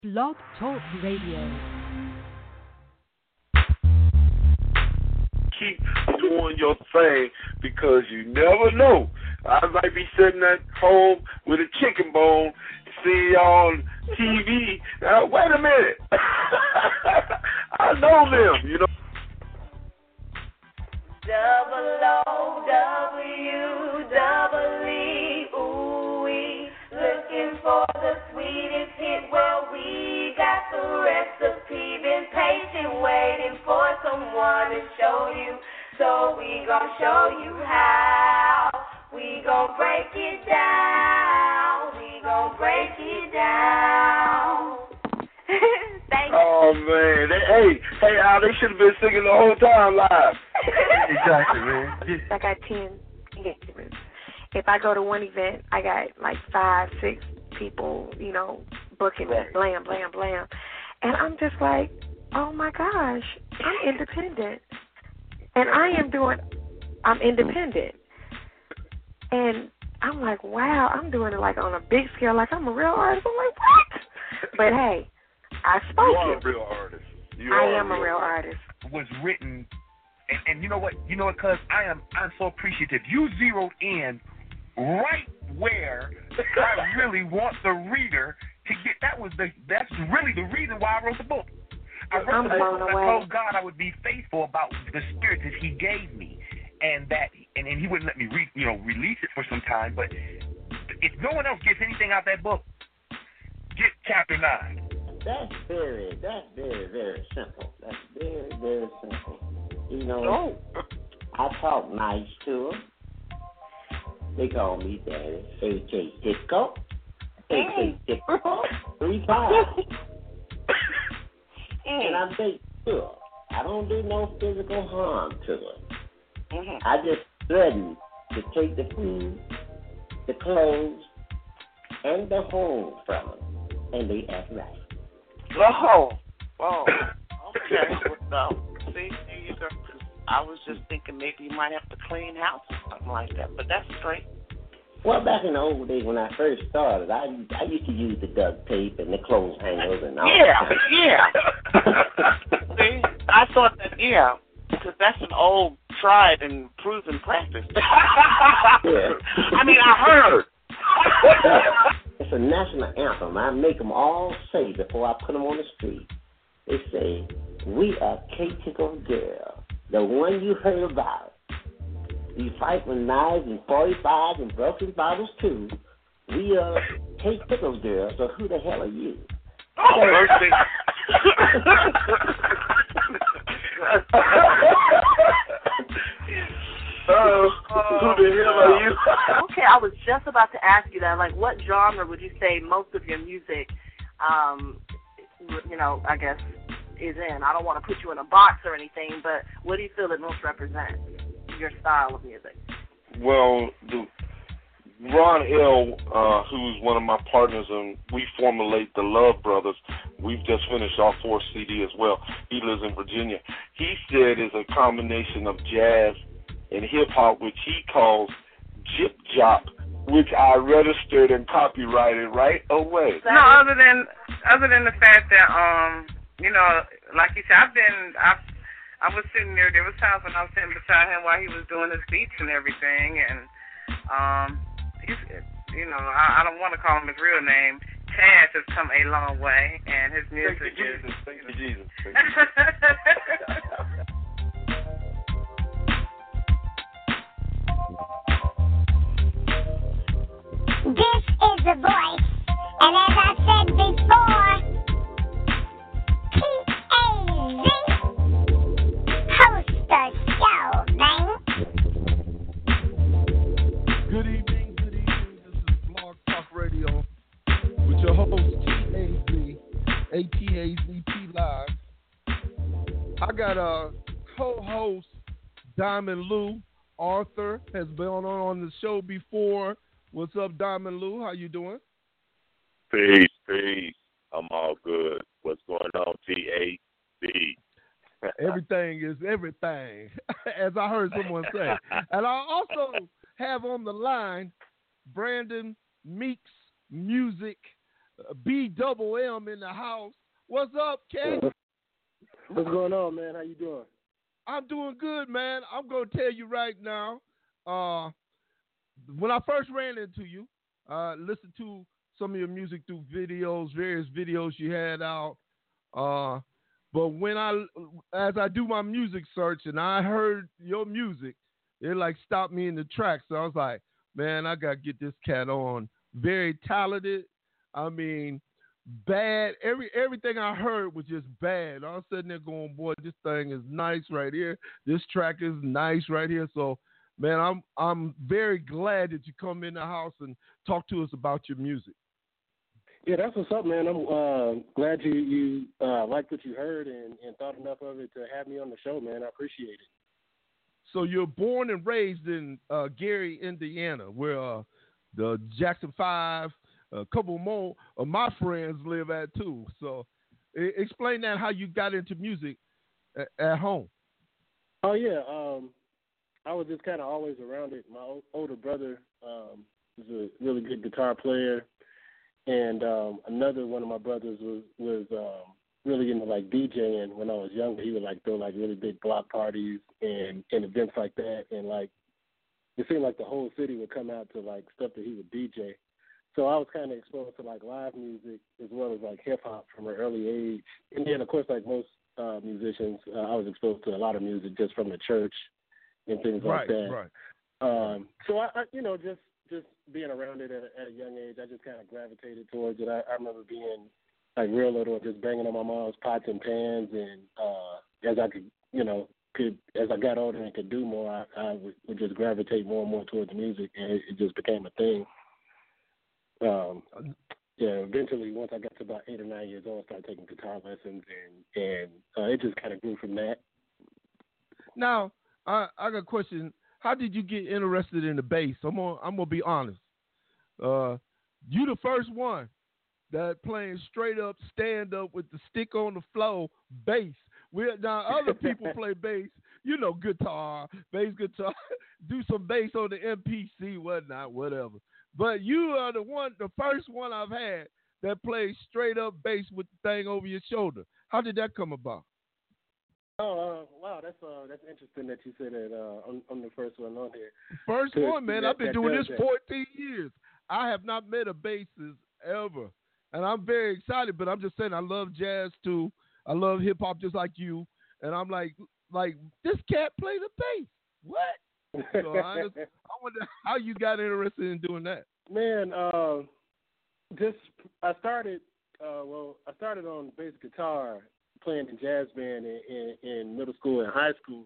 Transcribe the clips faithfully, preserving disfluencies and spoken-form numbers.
Blog Talk Radio. Keep doing your thing because you never know. I might be sitting at home with a chicken bone, see y'all on T V. Now, wait a minute. I know them, you know. Double O W, double E, ooh wee. Looking for the sweetest hit, well we got the recipe. Been patient waiting for someone to show you. So we gon' show you how. We gon' break it down. We gon' break it down. Thank you. Oh man, they, hey, hey, Al, they should have been singing the whole time live. Exactly, man. I got ten engagements. If I go to one event, I got like five, six people, you know, booking me, blam, blam, blam. And I'm just like, oh my gosh, I'm independent. And I am doing, I'm independent. And I'm like, wow, I'm doing it like on a big scale, like I'm a real artist. I'm like, what? But hey, I spoke You are it. a real artist. You I are am a real artist. Was written, and, and you know what? You know what? Cause I am, I'm so appreciative. You zeroed in right where I really want the reader to get. That was the. That's really the reason why I wrote the book. I wrote I'm the book. blown I away. told God I would be faithful about the spirit that He gave me, and that, and, and He wouldn't let me, re, you know, release it for some time. But if no one else gets anything out of that book, get chapter nine. That's very, that's very, very simple. That's very, very simple. You know, Oh. I talk nice to them. They call me Daddy. A J Disco. A J Disco. Three five. And I make sure I don't do no physical harm to them. Mm-hmm. I just threaten to take the food, the clothes, and the home from them. And they act right. Oh, oh, okay. Well, no, see, there you go. I was just thinking maybe you might have to clean house or something like that, but that's great. Well, back in the old days when I first started, I I used to use the duct tape and the clothes hangers and all Yeah, that. yeah. See, I thought that, yeah, because that's an old tried and proven practice. Yeah. I mean, I heard. It's a national anthem. I make them all say before I put them on the street. They say, "We are K-Tickle Girl, the one you heard about. You fight with knives and forty-fives and broken bottles too. We are K-Tickle Girl, so who the hell are you?" Oh, mercy. Oh, who the hell are you? Okay, I was just about to ask you that. Like, what genre would you say most of your music, um, you know, I guess, is in? I don't want to put you in a box or anything, but what do you feel it most represents, your style of music? Well, the, Ron L., uh, who's one of my partners, and we formulate the Love Brothers. We've just finished our fourth C D as well. He lives in Virginia. He said it's a combination of jazz and hip-hop, which he calls Jip Jop, which I registered and copyrighted right away. No, other than other than the fact that, um, you know, like you said, I've been, I, I was sitting there. There was times when I was sitting beside him while he was doing his beats and everything, and um, he's, you know, I, I don't want to call him his real name. Chaz has come a long way, and his music Thank you, is. Jesus. Thank you, Jesus. Thank you. This is the voice, and as I said before, T A Z, host the show, man. Good evening, good evening. This is Blog Talk Radio with your host, T A Z, A T A Z P Live. I got a co-host, Diamond Lou. Arthur has been on, on the show before. What's up, Diamond Lou? How you doing? Peace, peace. I'm all good. What's going on, T A B? Everything is everything, as I heard someone say. And I also have on the line Brandon Meeks Music B double M in the house. What's up, Ken? What's going on, man? How you doing? I'm doing good, man. I'm going to tell you right now. Uh, when I first ran into you, uh, listened to some of your music through videos, various videos you had out. Uh, but when I, as I do my music search and I heard your music, it like stopped me in the tracks. So I was like, man, I got to get this cat on. Very talented. I mean, bad. Every everything I heard was just bad. I was sitting there going, boy, this thing is nice right here. This track is nice right here. So, man, I'm I'm very glad that you come in the house and talk to us about your music. Yeah, that's what's up, man. I'm uh, glad you you uh, liked what you heard and, and thought enough of it to have me on the show, man. I appreciate it. So you're born and raised in uh, Gary, Indiana, where uh, the Jackson Five, a couple more of my friends live at too. So I- explain that, how you got into music at, at home. Oh, yeah. Um, I was just kind of always around it. My o- older brother um, was a really good guitar player. And um, another one of my brothers was, was um, really into, like, DJing when I was younger. He would, like, throw, like, really big block parties and, and events like that. And, like, it seemed like the whole city would come out to, like, stuff that he would D J. So I was kind of exposed to, like, live music as well as, like, hip-hop from an early age. And then, of course, like most uh, musicians, uh, I was exposed to a lot of music just from the church and things right, like that. Right, Um, so, I, I, you know, just, just being around it at, at a young age, I just kind of gravitated towards it. I, I remember being, like, real little and just banging on my mom's pots and pans. And uh, as I could, you know, could as I got older and could do more, I, I would, would just gravitate more and more towards music, and it, it just became a thing. Um, yeah, eventually, once I got to about eight or nine years old, I started taking guitar lessons, and and uh, it just kind of grew from that. Now, I, I got a question. How did you get interested in the bass? I'm gonna I'm gonna be honest. Uh, you the first one that playing straight up, stand up with the stick on the floor bass. We now other people play bass, you know, guitar, bass guitar, do some bass on the M P C, whatnot, whatever. But you are the one, the first one I've had that plays straight up bass with the thing over your shoulder. How did that come about? Oh, uh, wow, that's uh, that's interesting that you said that. Uh, I'm, I'm the first one on here. First to, one, man. That, I've been doing this that. fourteen years. I have not met a bassist ever, and I'm very excited. But I'm just saying, I love jazz too. I love hip hop just like you, and I'm like, like this cat play the bass. What? So I, just, I wonder how you got interested in doing that. Man, uh, just I started. Uh, well, I started on bass guitar, playing in jazz band in, in, in middle school and high school.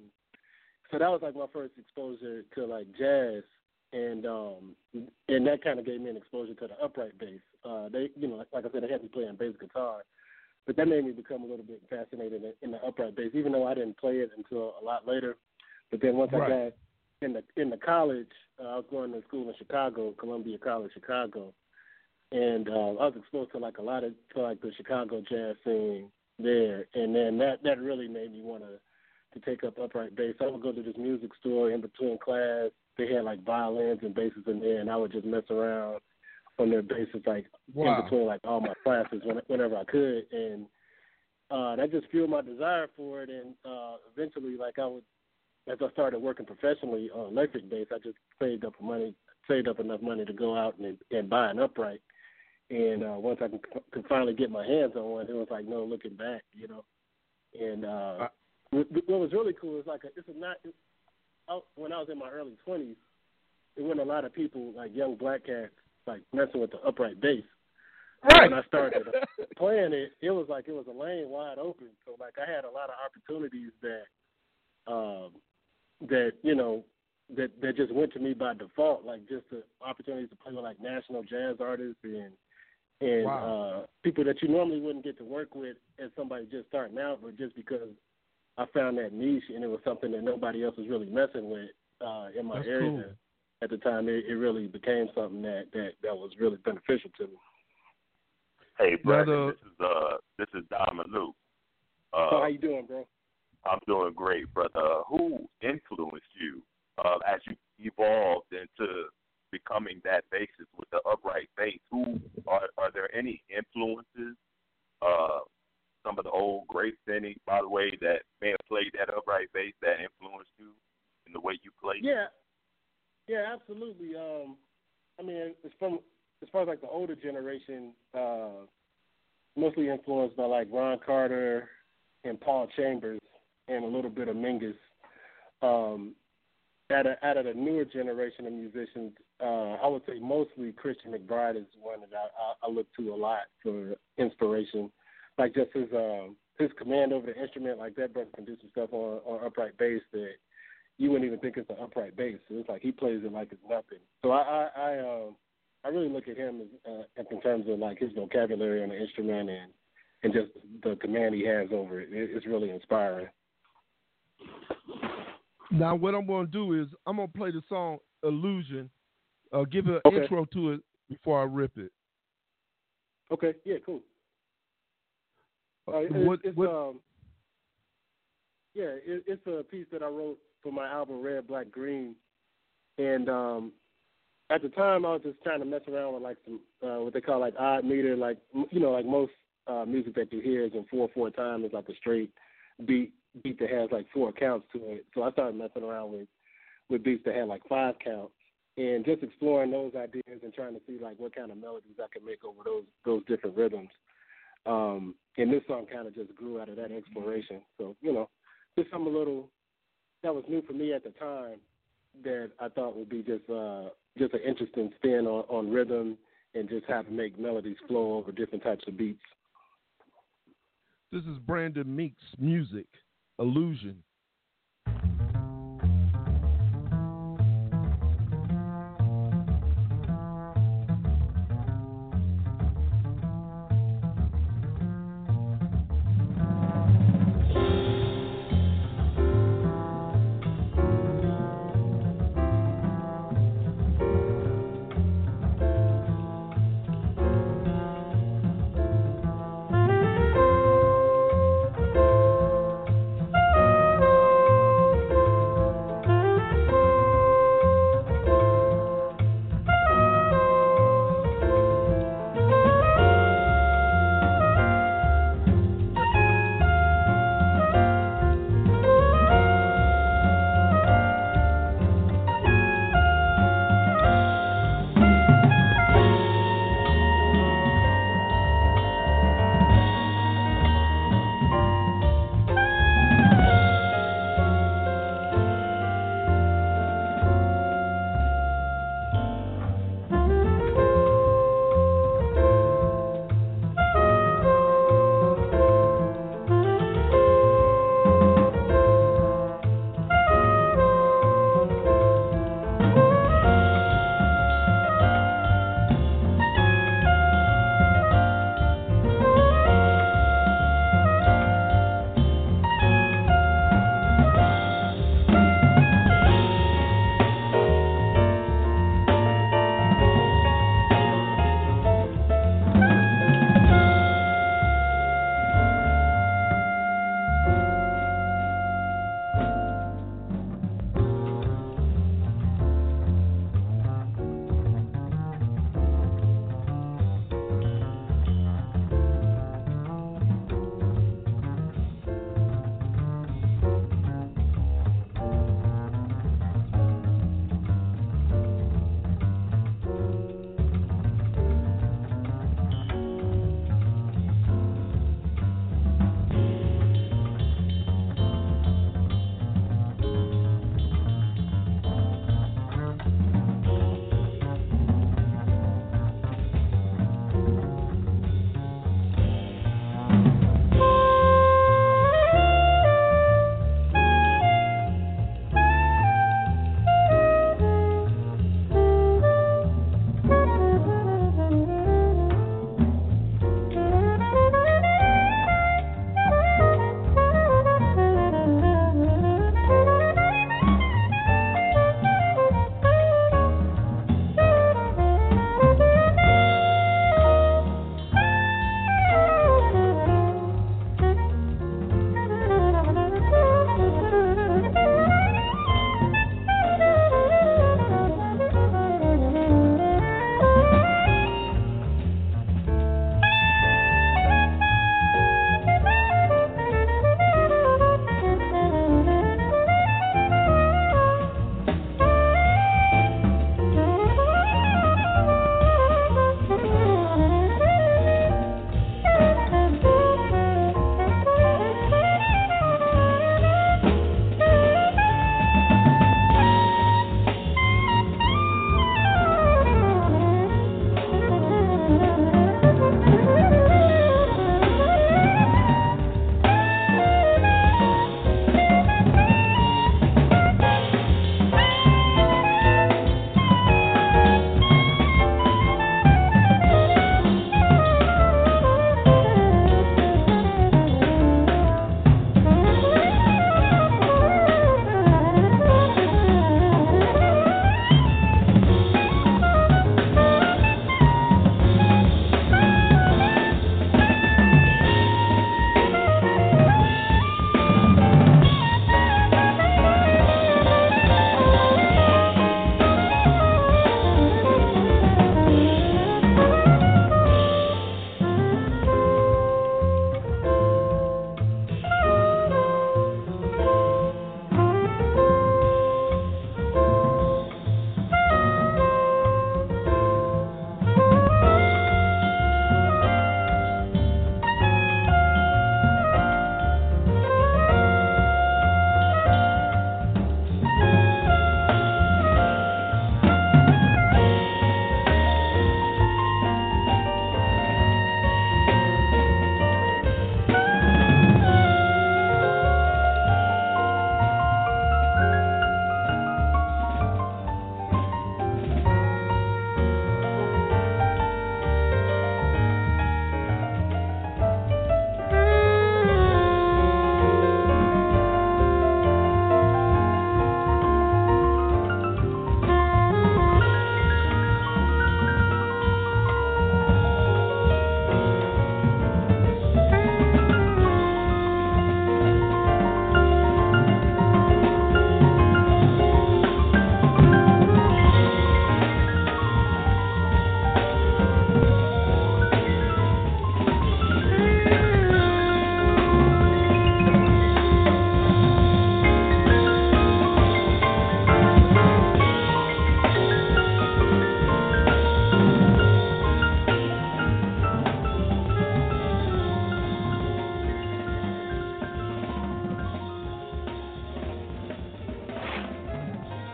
So that was like my first exposure to like jazz, and um, and that kind of gave me an exposure to the upright bass. Uh, they, you know, like, like I said, they had me playing bass guitar, but that made me become a little bit fascinated in, in the upright bass, even though I didn't play it until a lot later. But then once right. I got in the in the college, uh, I was going to school in Chicago, Columbia College, Chicago, and uh, I was exposed to like a lot of to like the Chicago jazz scene there, and then that that really made me want to to take up upright bass. I would go to this music store in between class. They had like violins and basses in there, and I would just mess around on their basses like wow. in between like all my classes when, whenever I could, and uh, that just fueled my desire for it. And uh, eventually, like I would, as I started working professionally on electric bass, I just saved up money, saved up enough money to go out and and buy an upright. And uh, once I could, could finally get my hands on one, it was like no looking back, you know. And uh, uh, what, what was really cool is like a, it's a not. It's, I, when I was in my early twenties, there wasn't a lot of people like young black cats like messing with the upright bass. Right. When I started playing it, it was like it was a lane wide open. So like I had a lot of opportunities that, um, that you know, that that just went to me by default. Like just the opportunities to play with like national jazz artists and. And wow. uh, people that you normally wouldn't get to work with as somebody just starting out, but just because I found that niche and it was something that nobody else was really messing with uh, in my That's area cool. at the time, it, it really became something that, that, that was really beneficial to me. Hey, brother, Brother. this is uh, this is Diamond Luke. Uh, so how you doing, bro? I'm doing great, brother. Who influenced you uh, as you evolved into becoming that bassist with the upright bass? Who are are there any influences some of the old great Benny, by the way, that may have played that upright bass that influenced you in the way you play? Yeah, yeah, absolutely. Um, I mean, it's from as far as like the older generation, uh, mostly influenced by like Ron Carter and Paul Chambers and a little bit of Mingus. Um, out of, out of the newer generation of musicians, uh, I would say mostly Christian McBride is one that I, I, I look to a lot for inspiration. Like just his um, his command over the instrument, like that brother can do some stuff on, on upright bass that you wouldn't even think it's an upright bass. So it's like he plays it like it's nothing. So I I I, um, I really look at him as, uh, in terms of like his vocabulary on the instrument and and just the command he has over it. it it's really inspiring. Now, what I'm going to do is I'm going to play the song Illusion, uh, give an Okay. intro to it before I rip it. Okay, yeah, cool. Uh, it, what, it's what, um, yeah, it, it's a piece that I wrote for my album Red, Black, Green, and um, at the time I was just trying to mess around with like some uh, what they call like odd meter, like you know, like most uh, music that you hear is in four four time is like a straight beat beat that has like four counts to it. So I started messing around with with beats that had like five counts, and just exploring those ideas and trying to see like what kind of melodies I could make over those those different rhythms. Um, and this song kind of just grew out of that exploration. So, you know, just something a little that was new for me at the time that I thought would be just uh, just an interesting spin on, on rhythm and just how to make melodies flow over different types of beats. This is Brandon Meeks' music, Illusion. Thank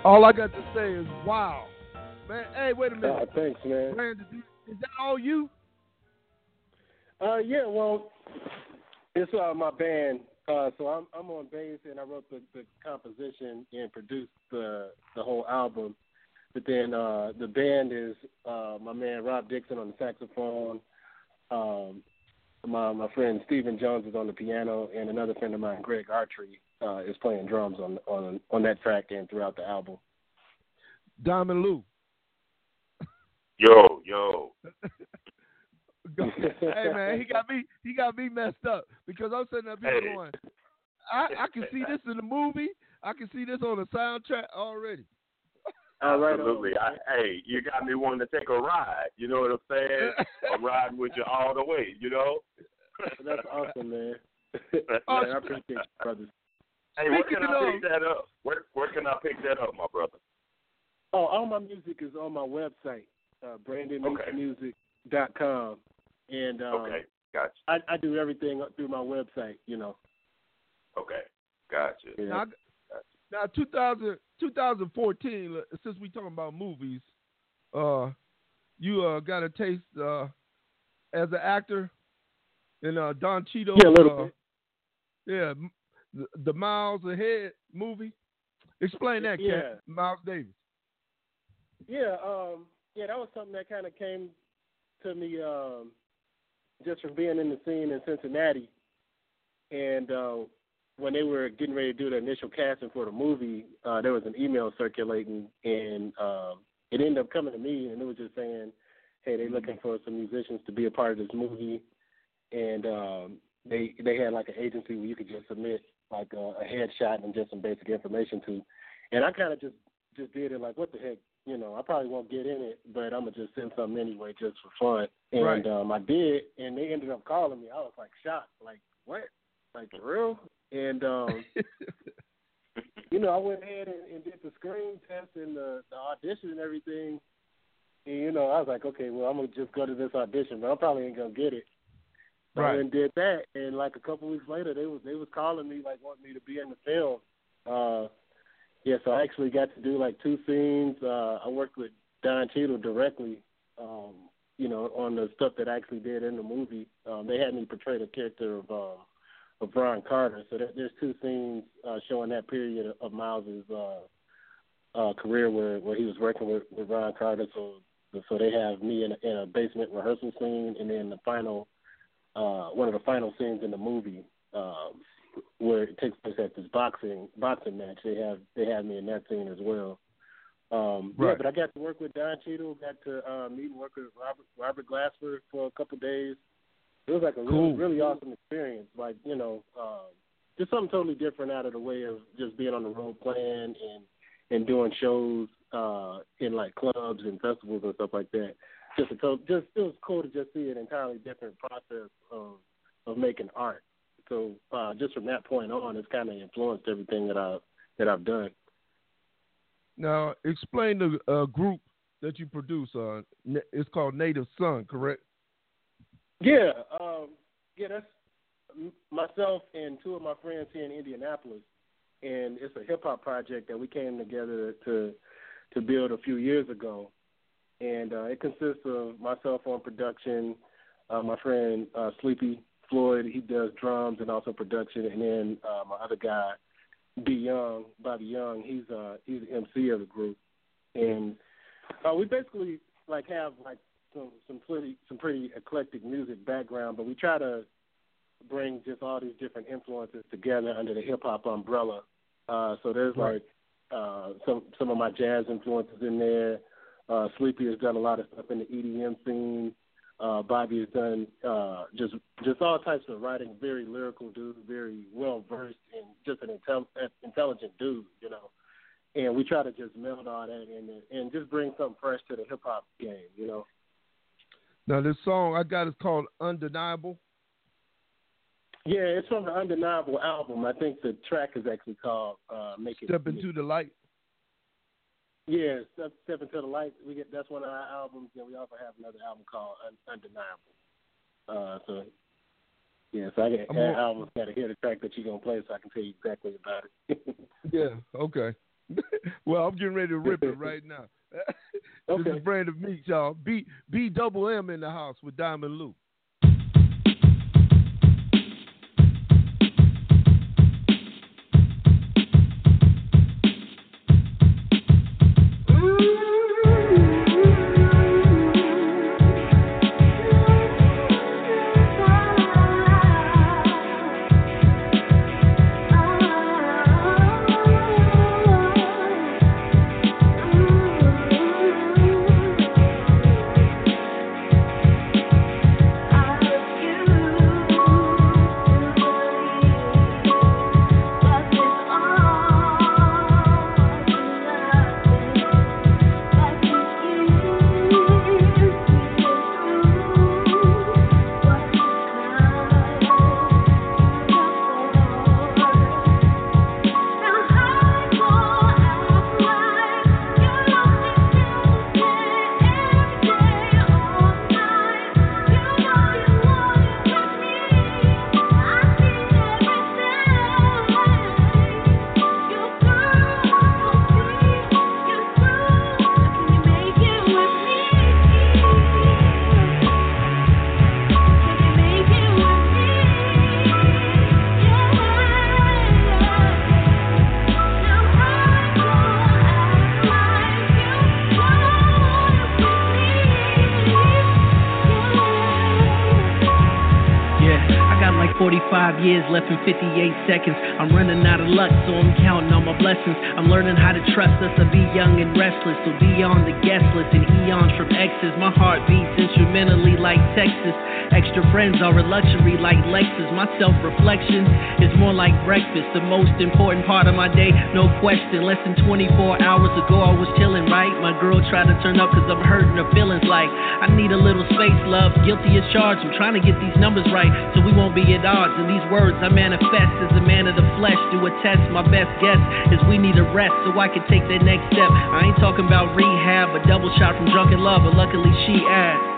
All I got to say is wow. Man, hey, wait a minute. Uh, thanks, man. Brandon, is that all you? Uh, yeah, well, it's uh, my band. Uh, so I'm I'm on bass, and I wrote the, the composition and produced the the whole album. But then uh, the band is uh, my man Rob Dixon on the saxophone. Um, my my friend Stephen Jones is on the piano, and another friend of mine, Greg Artry, uh, is playing drums on on on that track and throughout the album. Diamond Lou. Yo, yo. Hey man, he got me. He got me messed up because I'm sitting up here Hey. going, I, I can see this in the movie. I can see this on the soundtrack already. All right, Absolutely. I, hey, you got me wanting to take a ride. You know what I'm saying? A ride with you all the way. You know. That's awesome, man. Oh, man I appreciate you, brothers. Hey, where Speaking can I of- pick that up? Where where can I pick that up, my brother? Oh, all my music is on my website, uh, brandon meeks music dot com. And um, Okay, gotcha. I, I do everything through my website, you know. Okay, gotcha. Yeah. Now, now two thousand, twenty fourteen, since we talking about movies, uh, you uh, got a taste uh, as an actor in uh, Don Cheadle. Yeah, a little uh, bit. Yeah, the, the Miles Ahead movie. Explain that, Yeah. Cat. Miles Davis. Yeah, um, yeah, that was something that kind of came to me um, just from being in the scene in Cincinnati. And uh, when they were getting ready to do the initial casting for the movie, uh, there was an email circulating, and um, it ended up coming to me, and it was just saying, hey, they're looking for some musicians to be a part of this movie. And um, they they had like an agency where you could just submit like a, a headshot and just some basic information to. And I kind of just, just did it like, what the heck? You know, I probably won't get in it, but I'm going to just send something anyway just for fun. And Right. um, I did, and they ended up calling me. I was like shocked, like, what? Like, for real? And, um, you know, I went ahead and, and did the screen test and the, the audition and everything. And, you know, I was like, okay, well, I'm going to just go to this audition, but I probably ain't going to get it. So I Right. went and did that, and like a couple weeks later, they was they was calling me, like, wanting me to be in the film. Uh, yeah, so I actually got to do, like, two scenes. Uh, I worked with Don Cheadle directly, um, you know, on the stuff that I actually did in the movie. Um, they had me portray the character of um, of Ron Carter. So there, there's two scenes uh, showing that period of, of Miles's uh, uh, career where, where he was working with, with Ron Carter. So so they have me in a, in a basement rehearsal scene, and then the final uh, one of the final scenes in the movie. Um, where it takes place at this boxing boxing match. They have they have me in that scene as well. Um, Right. Yeah, but I got to work with Don Cheadle, got to uh, meet and work with Robert Robert Glasper for a couple of days. It was like a Cool. really, really awesome experience. Like, you know, um, just something totally different out of the way of just being on the road playing and and doing shows uh, in like clubs and festivals and stuff like that. Just a to- just it was cool to just see an entirely different process of of making art. So uh, just from that point on, it's kind of influenced everything that I that I've done. Now, explain the uh, group that you produce. Uh, Na- it's called Native Son, correct? Yeah, um, yeah, that's m- myself and two of my friends here in Indianapolis, and it's a hip hop project that we came together to to build a few years ago, and uh, it consists of myself on production, uh, my friend uh, Sleepy Floyd, he does drums and also production, and then uh, my other guy, B Young, Bobby Young, he's uh he's the M C of the group, and uh, we basically like have like some some pretty some pretty eclectic music background, but we try to bring just all these different influences together under the hip hop umbrella. Uh, so there's Right. like uh, some some of my jazz influences in there. Uh, Sleepy has done a lot of stuff in the E D M scene. Uh, Bobby has done uh, just just all types of writing. Very lyrical dude, very well versed, and just an intel- intelligent dude, you know. And we try to just meld all that in and, and just bring something fresh to the hip hop game, you know. Now, this song I got is called Undeniable. Yeah, it's from the Undeniable album. I think the track is actually called uh, "Make It." Step Into the Light. Yeah, Step, Step Into the Light. We get that's one of our albums, and we also have another album called Un- Undeniable. Uh, so yeah, so I get I'm that more- album. Got to hear the track that you're gonna play, so I can tell you exactly about it. Yeah, okay. Well, I'm getting ready to rip it right now. Okay. This is Brandon Meeks, y'all. B B double M in the house with Diamond Lou. forty-five years left in fifty-eight seconds. I'm running out of luck, so I'm counting on my blessings. I'm learning how to trust us. I be young and restless, so be on the guest list and eons from exes. My heart beats instrumentally like Texas. Extra friends are a luxury like Lexus. My self-reflection is more like breakfast. The most important part of my day, no question. Less than twenty-four hours ago, I was chilling, right? My girl tried to turn up cause I'm hurting her feelings like I need a little space, love. Guilty as charged. I'm trying to get these numbers right so we won't be at odds. And these words I manifest as a man of the flesh. Do a test, my best guess is we need a rest so I can take that next step. I ain't talking about rehab, a double shot from drunken love, but luckily she asked.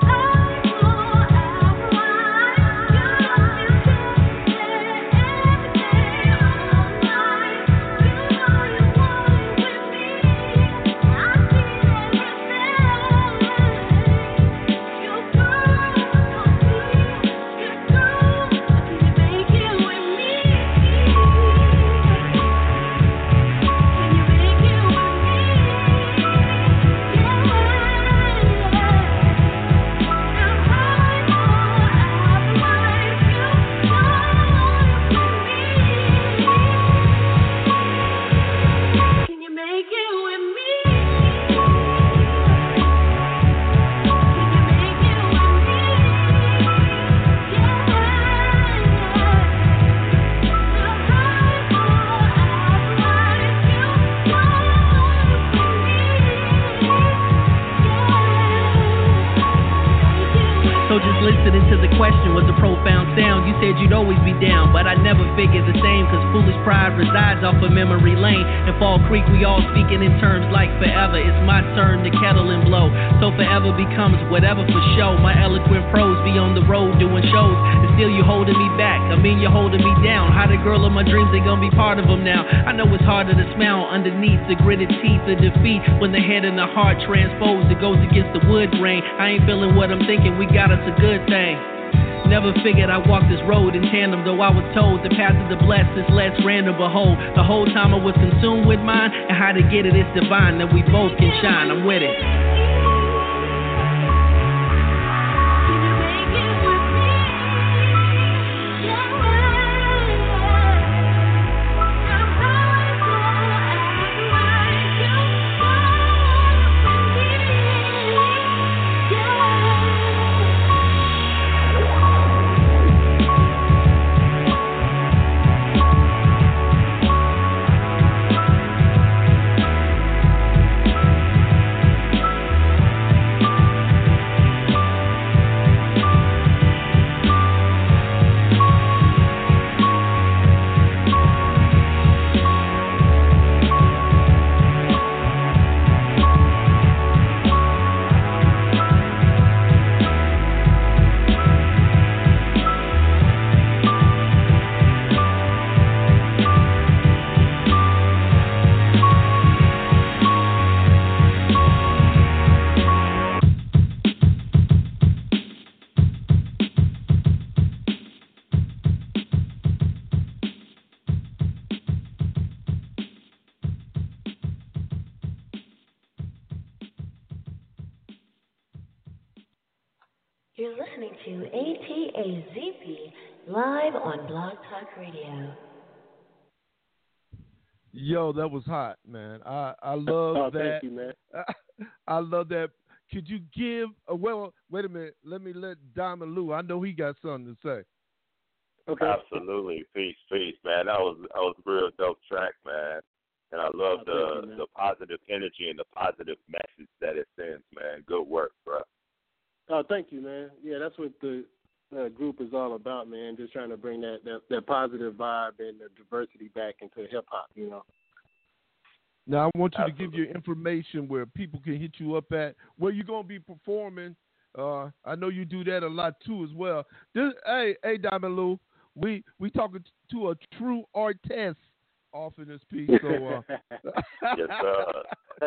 Listening to the question was a profound sound. You said you'd always be down, but I never figured the same, cause foolish pride resides off of memory lane. In Fall Creek we all speaking in terms like forever. It's my turn to kettle and blow, so forever becomes whatever for show. My eloquent prose be on the road doing shows, and still you holding me back. I mean you're holding me down. How the girl of my dreams ain't gonna be part of them now. I know it's harder to smile underneath the gritted teeth of defeat. When the head and the heart transposed, it goes against the wood grain. I ain't feeling what I'm thinking, we got us a good thing. Never figured I'd walk this road in tandem, though I was told the path of the blessed is less random. Behold, the whole time I was consumed with mine, and how to get it is divine, that we both can shine. I'm with it. to A T A Z P live on Blog Talk Radio. Yo, that was hot, man. I, I love oh, that. Thank you, man. I love that. Could you give, uh, well, wait a minute. Let me let Diamond Lou, I know he got something to say. Okay. Absolutely. Peace, peace, man. That was that was a real dope track, man. And I love Oh, the thank you, man. the positive energy and the positive message that it sends, man. Good work, bro. Oh, thank you, man. Yeah, that's what the uh, group is all about, man. Just trying to bring that, that, that positive vibe and the diversity back into hip hop, you know. Now, I want you Absolutely. to give your information where people can hit you up at, where you're going to be performing. Uh, I know you do that a lot, too, as well. This, hey, hey, Diamond Lou, we, we talking to a true artist off in this piece. So, uh, yes, sir. yes,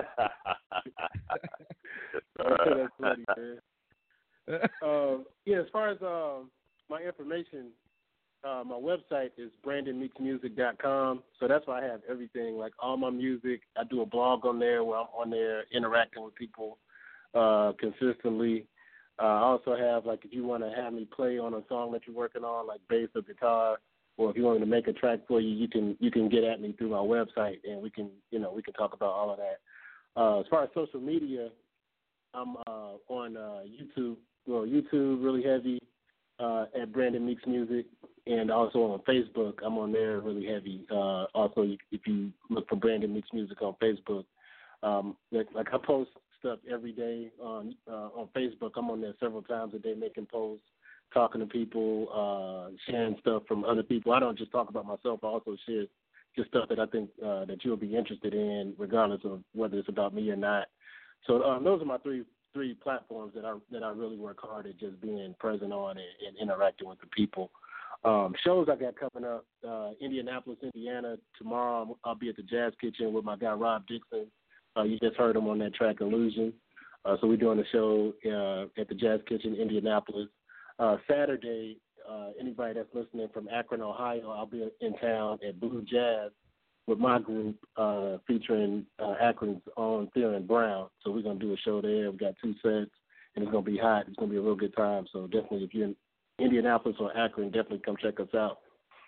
sir. That's funny, man. um, yeah, as far as um, my information, uh, my website is brandon meeks music dot com. So that's why I have everything, like all my music. I do a blog on there where I'm on there interacting with people uh, consistently. Uh, I also have, like, if you want to have me play on a song that you're working on, like bass or guitar, or if you want me to make a track for you, you can you can get at me through my website, and we can you know we can talk about all of that. Uh, as far as social media, I'm uh, on uh, YouTube. Well, YouTube really heavy uh, at Brandon Meeks Music, and also on Facebook. I'm on there really heavy. Uh, also, if you look for Brandon Meeks Music on Facebook, um, like, like I post stuff every day on uh, on Facebook. I'm on there several times a day making posts, talking to people, uh, sharing stuff from other people. I don't just talk about myself. I also share just stuff that I think uh, that you'll be interested in, regardless of whether it's about me or not. So um, those are my three three platforms that I that I really work hard at just being present on and, and interacting with the people. Um, shows I got coming up, uh, Indianapolis, Indiana. Tomorrow I'll be at the Jazz Kitchen with my guy Rob Dixon. Uh, you just heard him on that track, Illusion. Uh, so we're doing a show uh, at the Jazz Kitchen, Indianapolis. Uh, Saturday, uh, anybody that's listening from Akron, Ohio, I'll be in town at Blue Jazz with my group uh, featuring uh, Akron's own Theron Brown. So we're going to do a show there. We've got two sets, and it's going to be hot. It's going to be a real good time. So definitely, if you're in Indianapolis or Akron, definitely come check us out.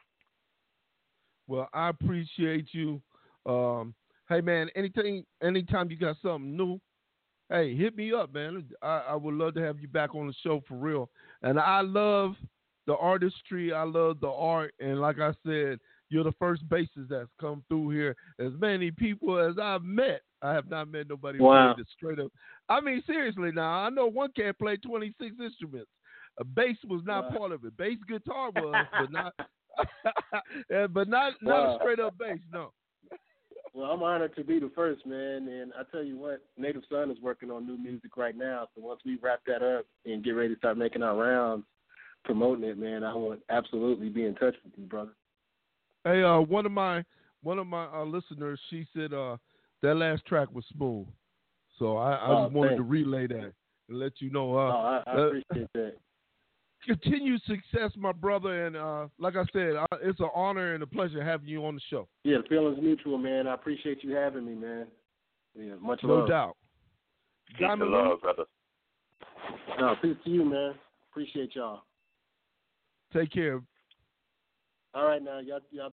Well, I appreciate you. Um, hey, man, anything, anytime you got something new, hey, hit me up, man. I, I would love to have you back on the show for real. And I love the artistry. I love the art. And like I said, you're the first bassist that's come through here. As many people as I've met, I have not met nobody wow. who played it straight up. I mean, seriously now, I know one cat played twenty-six instruments. A bass was not wow. part of it. Bass guitar was, but not but not, not wow. a straight up bass, no. Well, I'm honored to be the first, man. And I tell you what, Native Son is working on new music right now. So once we wrap that up and get ready to start making our rounds, promoting it, man, I will absolutely be in touch with you, brother. Hey, uh, one of my one of my uh, listeners, she said uh, that last track was smooth. So I, I oh, just wanted thanks. to relay that and let you know. Uh, oh, I, I appreciate that. Continued success, my brother, and uh, like I said, uh, it's an honor and a pleasure having you on the show. Yeah, the feeling's mutual, man. I appreciate you having me, man. Yeah, much no love. No doubt. Peace and love, brother. No, peace to you, man. Appreciate y'all. Take care. All right, now, y'all. y'all.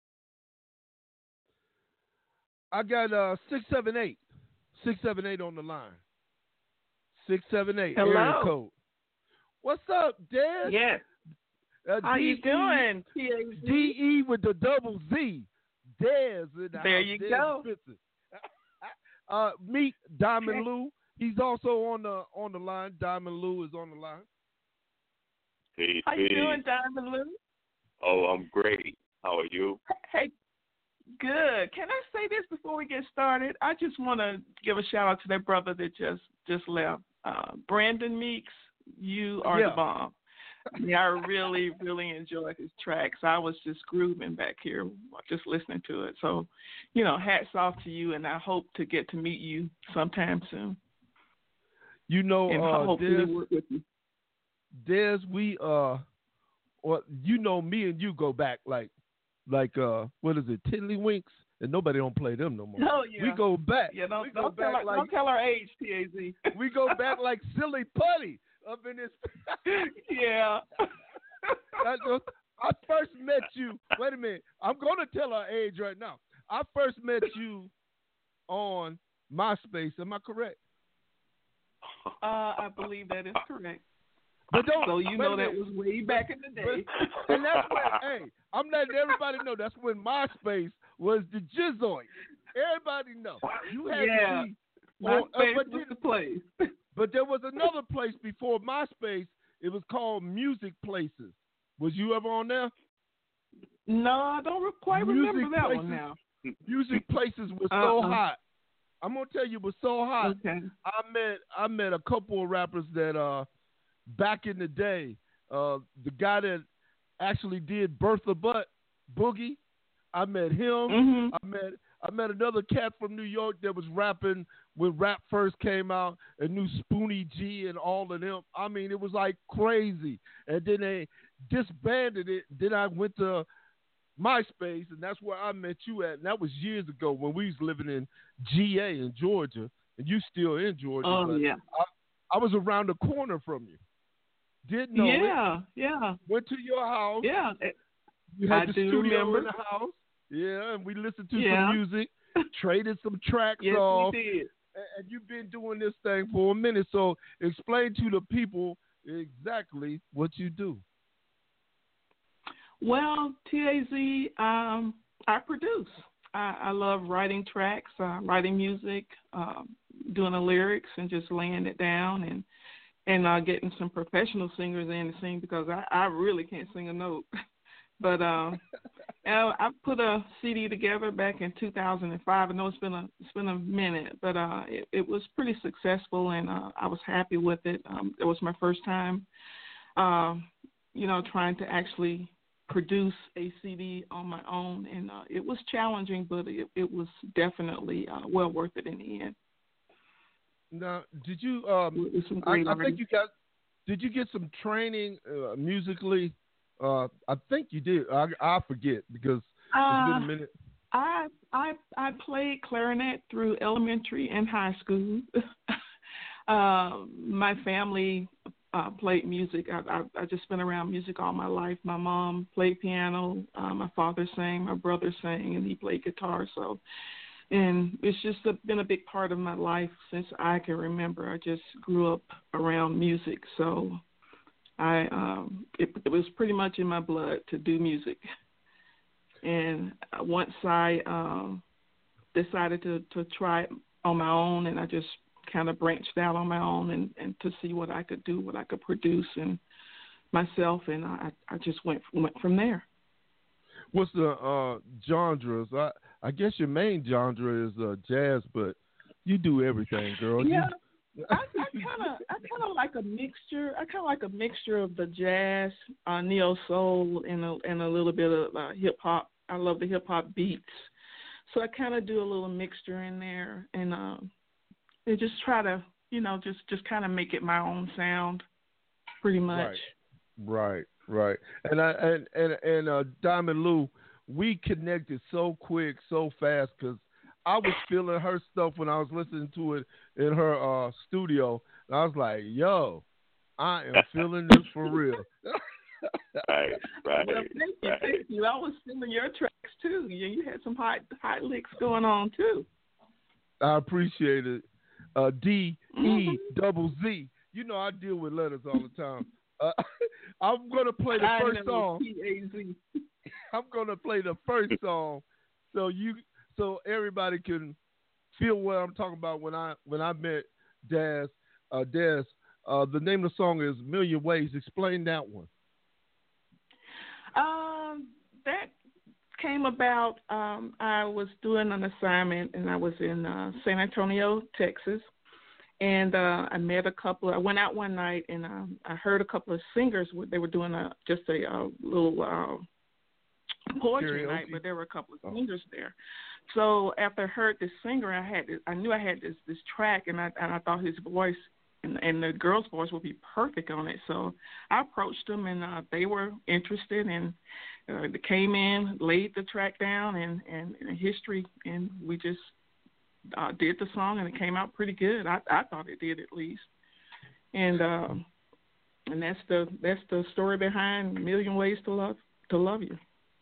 I got uh, six seven eight. six seven eight on the line. six seven eight, Hello. area code. What's up, Des? Yes. Uh, How D E, you doing? T A Z? D E with the double Z. Des. In the there house. you Des go. uh, meet Diamond Lou. He's also on the on the line. Diamond Lou is on the line. Peace, How you peace. doing, Diamond Lou? Oh, I'm great. How are you? Hey, good. Can I say this before we get started? I just want to give a shout out to that brother that just just left, uh, Brandon Meeks. You are yeah. the bomb. I mean, I really, really enjoyed his tracks. I was just grooving back here, just listening to it. So, you know, hats off to you, and I hope to get to meet you sometime soon. You know, and uh, hopefully Des, work with you. Des, we, uh, or you know, me and you go back like, like, uh, what is it, Tiddlywinks? And nobody don't play them no more. Oh, yeah. We go back. Yeah, don't, we go don't, back tell, our, like, don't tell our age, T A Z. We go back like silly putty. up in this. Yeah. I, I first met you. Wait a minute. I'm gonna tell our age right now. I first met you on MySpace. Am I correct? Uh, I believe that is correct. But don't, so you wait a know that minute. was way back in the day. But, and that's when, hey, I'm letting everybody know that's when MySpace was the jizzoid. Everybody know. You had yeah. to be MySpace on, uh, but was then, the place. But there was another place before MySpace. It was called Music Places. Was you ever on there? No, I don't re- quite Music remember that places, one now. Music Places was uh-uh. so hot. I'm gonna tell you, it was so hot. Okay. I met I met a couple of rappers that uh back in the day, uh the guy that actually did Bertha Butt Boogie, I met him. Mm-hmm. I met I met another cat from New York that was rapping when rap first came out, and knew Spoonie G and all of them. I mean, it was like crazy. And then they disbanded it. Then I went to MySpace, and that's where I met you at. And that was years ago when we was living in G A in Georgia, and you still in Georgia. Oh, but yeah. I, I was around the corner from you. Didn't know yeah, it. Yeah, Went to your house. Yeah. You had I the do studio remember. in the house. Yeah, and we listened to Yeah. some music, traded some tracks yes, off. we did. And you've been doing this thing for a minute, so explain to the people exactly what you do. Well, T A Z, um, I produce. I, I love writing tracks, uh, writing music, um, doing the lyrics, and just laying it down, and and uh, getting some professional singers in to sing because I, I really can't sing a note. But um, I put a C D together back in two thousand five. I know it's been a it's been a minute, but uh, it, it was pretty successful, and uh, I was happy with it. Um, it was my first time, um, you know, trying to actually produce a C D on my own, and uh, it was challenging, but it, it was definitely uh, well worth it in the end. Now, did you? Um, I, I think you got. Did you get some training uh, musically? Uh, I think you did. I, I forget because it's uh, been a minute. I I I played clarinet through elementary and high school. uh, my family uh, played music. I, I I just been around music all my life. My mom played piano. Uh, my father sang. My brother sang, and he played guitar. So, and it's just a, been a big part of my life since I can remember. I just grew up around music. So. I um, it, it was pretty much in my blood to do music, and once I um, decided to, to try it on my own, and I just kind of branched out on my own and, and to see what I could do, what I could produce, and myself, and I, I just went went from there. What's the uh, genres? I I guess your main genre is uh, jazz, but you do everything, girl. Yeah. You, I kind of, I kind of like a mixture. I kind of like a mixture of the jazz, uh, neo soul, and a and a little bit of uh, hip hop. I love the hip hop beats, so I kind of do a little mixture in there, and um, and just try to, you know, just just kind of make it my own sound, pretty much. Right, right, right. And I and and and uh, Diamond Lou, we connected so quick, so fast, because I was feeling her stuff when I was listening to it in her uh, studio. And I was like, yo, I am feeling this for real. right, right. Well, thank you, right. thank you. I was feeling your tracks, too. You, you had some hot, hot licks going on, too. I appreciate it. Uh, D E double Z. You know I deal with letters all the time. Uh, I'm going to play the I first know, song. T A Z. I'm going to play the first song so you so everybody can feel what I'm talking about when I when I met Daz. Uh, Daz. Uh, the name of the song is Million Ways. Explain that one. Um, that came about. Um, I was doing an assignment, and I was in uh, San Antonio, Texas, and uh, I met a couple. I went out one night, and um, I heard a couple of singers. They were doing a just a, a little uh, poetry Karaoke. night, but there were a couple of singers there. So after I heard this singer, I had this, I knew I had this this track, and I and I thought his voice and, and the girl's voice would be perfect on it. So I approached them, and uh, they were interested, and uh, they came in, laid the track down, and and, and history, and we just uh, did the song, and it came out pretty good. I I thought it did at least, and uh, And that's the that's the story behind Million Ways to Love to Love You.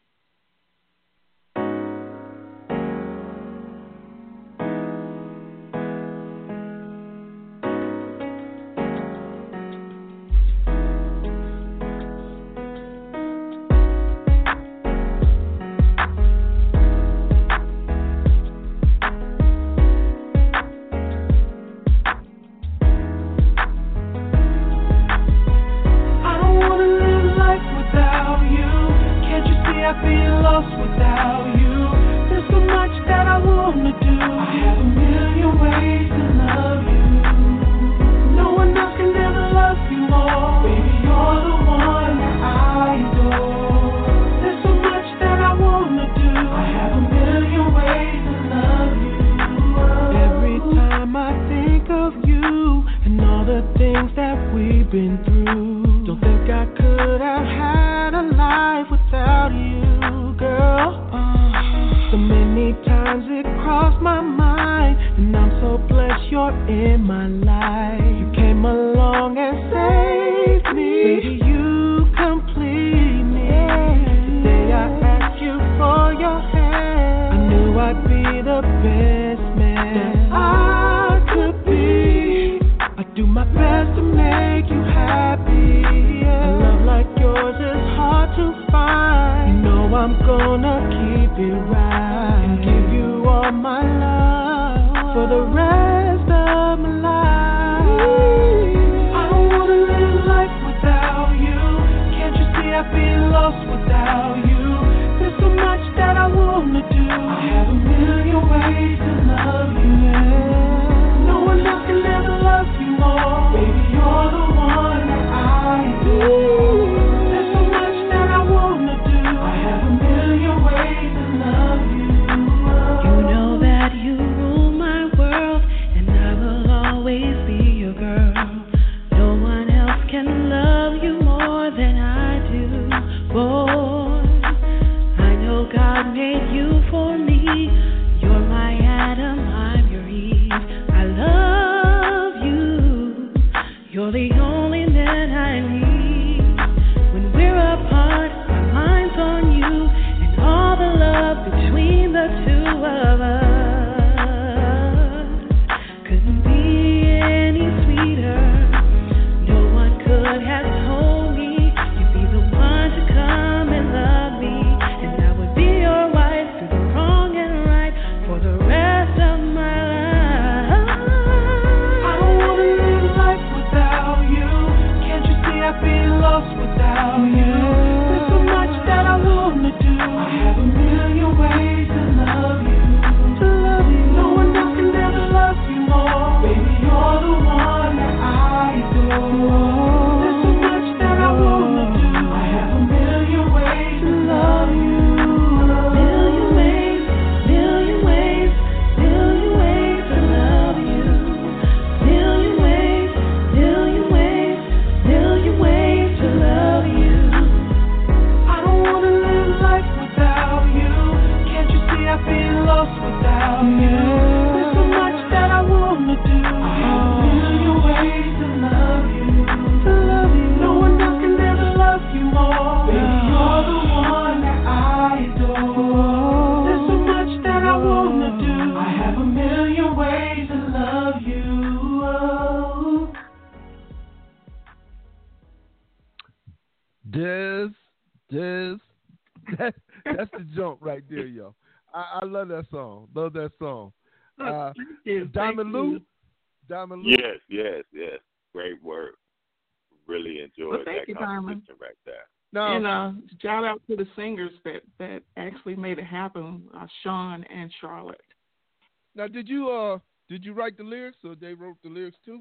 Des, Des, that, that's the jump right there, yo. I, I love that song. Love that song. Uh, Thank you. Diamond Thank Lou. you. Diamond Lou. Yes, yes, yes. Great work. Really enjoyed Well, thank that you, Diamond. composition right there. No. And uh, shout out to the singers that, that actually made it happen, uh, Sean and Charlotte. Now, did you uh did you write the lyrics or they wrote the lyrics too?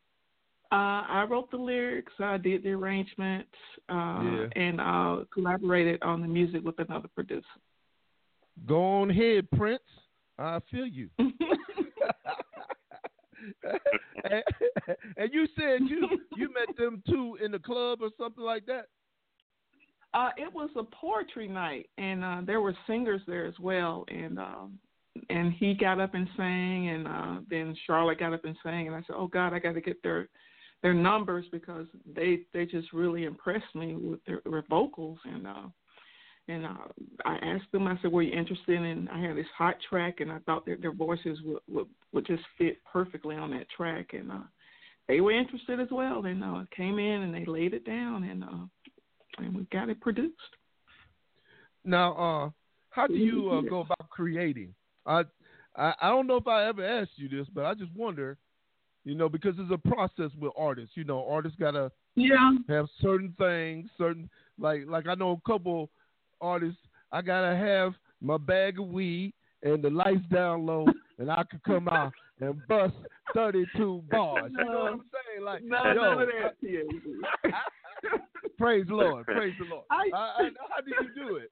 Uh, I wrote the lyrics, I did the arrangements, uh, Yeah. and uh, collaborated on the music with another producer. Go on ahead, Prince. I feel you. and, and you said you you met them two in the club or something like that? Uh, it was a poetry night, and uh, there were singers there as well. And um, and he got up and sang, and uh, then Charlotte got up and sang, and I said, "Oh God, I got to get their their numbers because they they just really impressed me with their, their vocals. And uh, and uh, I asked them, I said, were you interested in, I had this hot track, and I thought that their voices would, would, would just fit perfectly on that track. And uh, they were interested as well. They uh, came in and they laid it down, and uh, and we got it produced. Now, uh, how do you uh, go about creating? I, I I don't know if I ever asked you this, but I just wonder, you know, because there's a process with artists. You know, artists gotta yeah. have certain things, certain like like I know a couple artists. I gotta have my bag of weed and the lights down low, and I could come out and bust thirty-two bars. You know what I'm saying? Like, no, yo, none of that. Yeah. Praise the Lord, praise the Lord. I, I, I, how do you do it?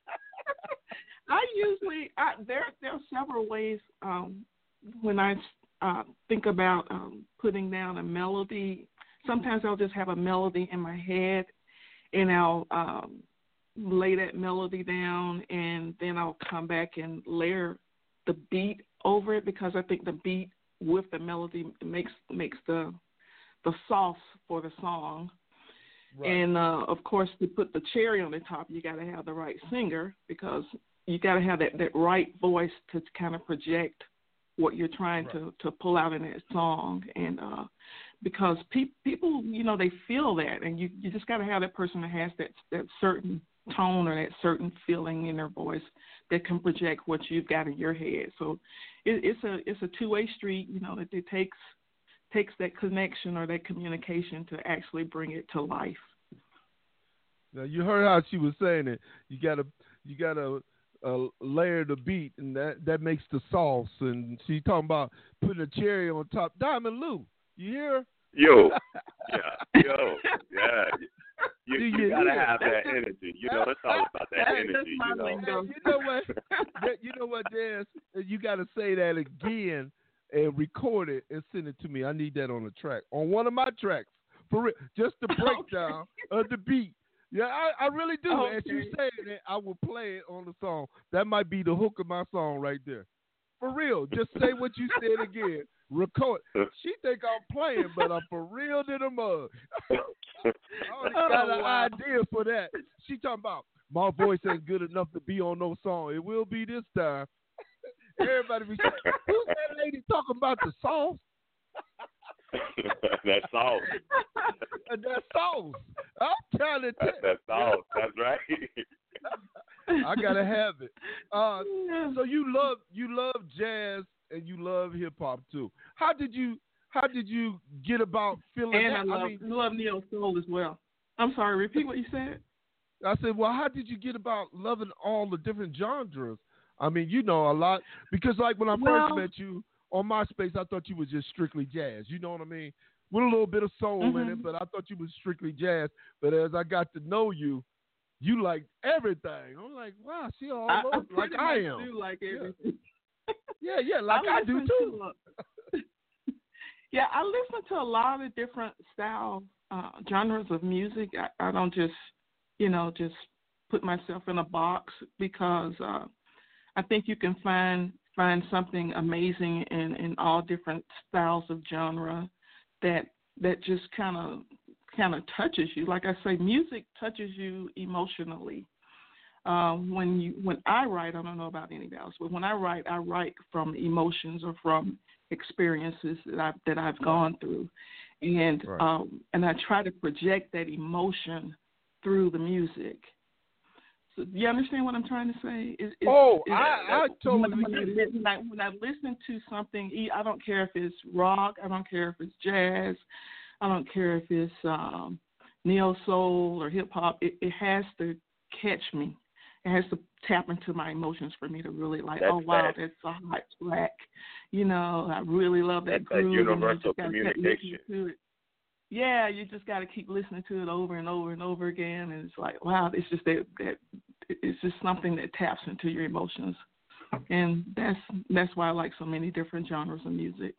I usually I, there there are several ways um, when I uh, think about um, putting down a melody. Sometimes I'll just have a melody in my head, and I'll um, lay that melody down, and then I'll come back and layer the beat over it, because I think the beat with the melody makes makes the the sauce for the song. Right. And uh, of course, to put the cherry on the top, you got to have the right singer, because you got to have that, that right voice to kind of project what you're trying right. to, to pull out in that song. And uh, because pe- people, you know, they feel that, and you, you just got to have that person that has that that certain tone or that certain feeling in their voice that can project what you've got in your head. So it, it's a it's a two way street. You know, that it takes. takes that connection or that communication to actually bring it to life. Now you heard how she was saying it. You gotta, you gotta uh, layer the beat, and that, that makes the sauce. And she talking about putting a cherry on top. Diamond Lou, you hear? Yo, yeah, yo, yeah. You, you, you gotta hear? have that energy. You know, it's all about that Hey, energy. You know? Hey, you know what? You know what, Jazz? You gotta say that again. And record it and send it to me. I need that on the track, on one of my tracks, for real. Just the breakdown okay. of the beat. Yeah, I, I really do. Okay. As you saying it, I will play it on the song. That might be the hook of my song right there. For real. Just say what you said again. Record. She think I'm playing, but I'm for real to the mug. I already got oh, an wow. idea for that. She talking about my voice ain't good enough to be on no song. It will be this time. Everybody be saying, who's that lady talking about the sauce? That sauce. That sauce. I'm trying to tell That, that sauce. That's right. I gotta have it. Uh, so you love you love jazz and you love hip hop too. How did you How did you get about feeling and that? I love, I mean, love neo soul as well. I'm sorry. Repeat what you said. I said, well, how did you get about loving all the different genres? I mean, you know a lot, because like when I first well, met you on MySpace, I thought you was just strictly jazz. You know what I mean? With a little bit of soul mm-hmm. in it, but I thought you was strictly jazz. But as I got to know you, you like everything. I'm like, wow, she all I, over I like I am. Do like everything. Yeah, yeah, like I, I do too. To, yeah, I listen to a lot of different style uh, genres of music. I, I don't just, you know, just put myself in a box, because uh, I think you can find find something amazing in, in all different styles of genre that that just kind of kind of touches you. Like I say, music touches you emotionally. Uh, when you when I write, I don't know about anybody else, but when I write, I write from emotions or from experiences that I've that I've gone through, and right. um, and I try to project that emotion through the music. Do you understand what I'm trying to say? Is, is, oh, is, I, I totally when, when, I, when I listen to something, I don't care if it's rock, I don't care if it's jazz, I don't care if it's um, neo soul or hip hop. It, it has to catch me. It has to tap into my emotions for me to really like. That's oh wow, that. that's a hot track. You know, I really love that that's groove. That universal and communication. To it. Yeah, you just got to keep listening to it over and over and over again, and it's like, wow, it's just that that it's just something that taps into your emotions, and that's that's why I like so many different genres of music.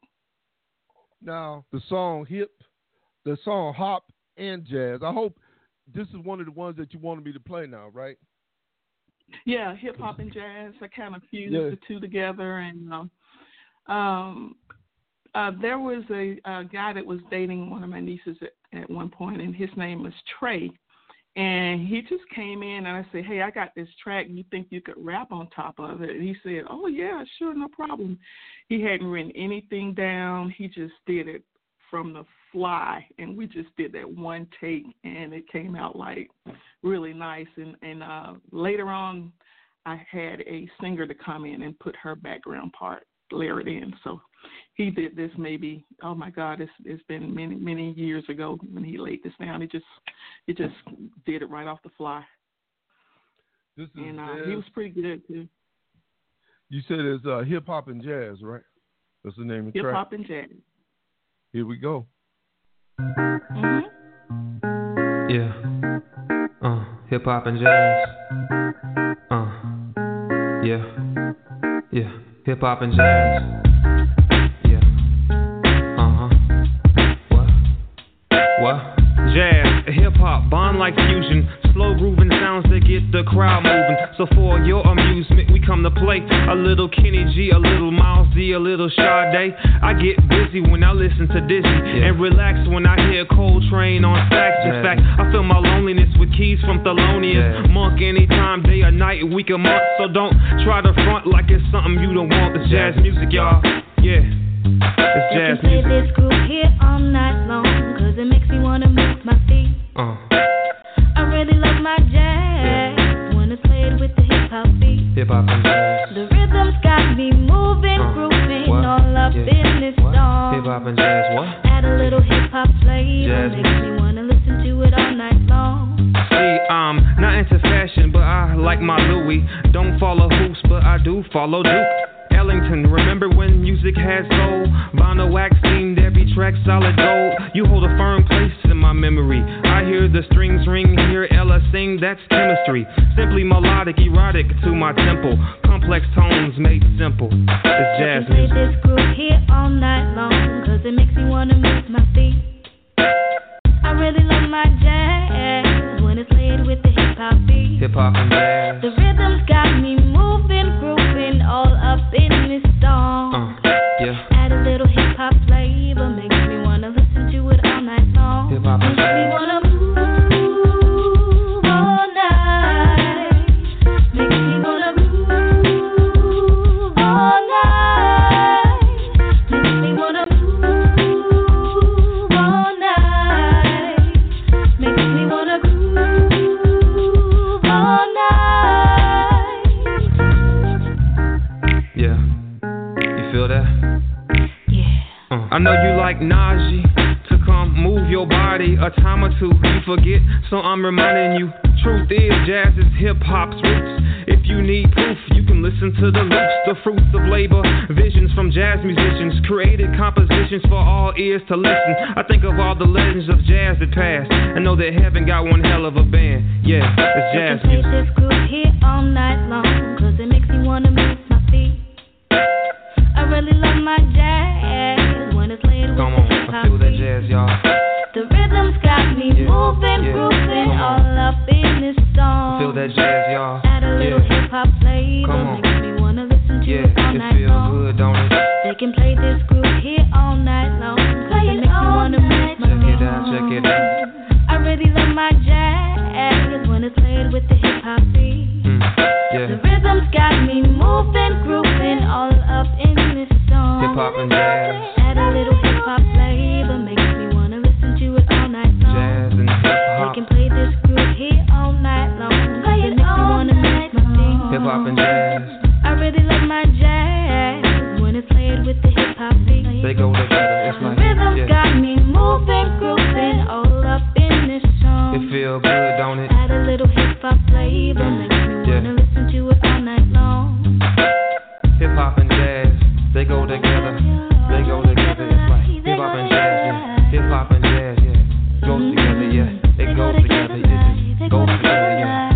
Now, the song hip, the song hop and jazz. I hope this is one of the ones that you wanted me to play now, right? Yeah, hip hop and jazz. I kind of fused yeah. the two together, and um, um, Uh, there was a, a guy that was dating one of my nieces at, at one point, and his name was Trey. And he just came in, and I said, hey, I got this track. You think you could rap on top of it? And he said, oh, yeah, sure, no problem. He hadn't written anything down. He just did it from the fly, and we just did that one take, and it came out, like, really nice. And, and uh, later on, I had a singer to come in and put her background part, layer it in. So he did this maybe, oh my God, it's it's been many, many years ago when he laid this down. He just he just did it right off the fly. This is and uh, jazz. He was pretty good too. You said it's uh, hip hop and jazz, right? That's the name of the track. Hip hop and jazz. Here we go. Mm-hmm. Yeah. Uh, hip hop and jazz. Uh. Yeah. Yeah. Hip hop and jazz. Yeah. Uh huh. What? What? Jazz, hip hop, bond like fusion. Slow grooving sounds that get the crowd moving. So for your amusement, we come to play a little Kenny G, a little Miles D, a little Sade. I get busy when I listen to Dizzy, yeah, and relax when I hear Coltrane on sax. In yeah. fact, I feel my loneliness with keys from Thelonious yeah. Monk anytime, day or night, week or month. So don't try to front like it's something you don't want. It's jazz music, y'all. Yeah, it's jazz music. music. Play this group here all night long, cause it makes me wanna move my feet. Uh. I really love my jazz yeah. when it's played with the hip hop beat. Hip hop and jazz. The rhythm's got me moving, uh, grooving, what? all up yeah. in this what? song. Hip hop and jazz, what? Add a little hip hop flavor, jazz makes me wanna listen to it all night long. See, I'm not into fashion, but I like my Louis. Don't follow hoops, but I do follow Duke Ellington. Remember when music had soul? Vinyl wax seemed every track solid gold. You hold a firm place in my memory. I hear the strings ring, hear Ella sing, that's chemistry. Simply melodic, erotic to my temple. Complex tones made simple. It's jazz play music. This group here all night long, cause it makes me wanna move my feet. I really love my jazz when it's played with the hip hop beat. Hip hop and jazz. The rhythm's got me moving, grooving, all up in this song. Uh, yeah. Add a little hip hop flavor, makes me wanna listen to it all night long. Hip hop and makes jazz. me wanna move all night. Makes me wanna move all night. Makes me wanna move all night. Makes me wanna groove all night. Yeah. You feel that? Yeah. Uh, I know you like Najee to come move your body a time or two. You forget, so I'm reminding you. Truth is, jazz is hip hop's roots. If you need proof, you can listen to the loops, the fruits of labor, visions from jazz musicians, created compositions for all ears to listen. I think of all the legends of jazz that passed, and know that heaven got one hell of a band. Yeah, it's jazz play music. this group here all night long, cause it makes me wanna move my feet. I really love my jazz when it's played with Come the on, hip I hop feel that beat. jazz, y'all. The rhythm's got me Yeah, moving, yeah, grooving, come on. all up in this song. Feel that jazz, y'all. Add a little Yeah. hip hop flavor, Come on. makes me wanna listen to Yeah, it all it night feels long. good, don't it? They can play this group here all night long, cause it makes me wanna move my Check feet. it out, check it out. I really love my jazz when it's played with the hip hop beat. Mm, The yeah. rhythm's got me moving, grooving, all up in this song. Hip hop and jazz. Add a little hip hop flavor, makes me wanna listen to it all night long. Jazz and hip They hop. can play this group here all night long, cause it makes me wanna move my feet. Hip hop and jazz. I really love my jazz when it's played with the hip hop beat. They go together. It's The like, rhythm's yeah. got me moving, grooving, all up in this song. It feel good, don't it? Add a little hip hop flavor, Mm, makes me yeah. wanna listen to it all night long. Hip hop and jazz. They go together. They go together. It's like hip hop and jazz. Yeah. Hip hop and jazz. Yeah. Goes together. Yeah. It goes together. It just goes together.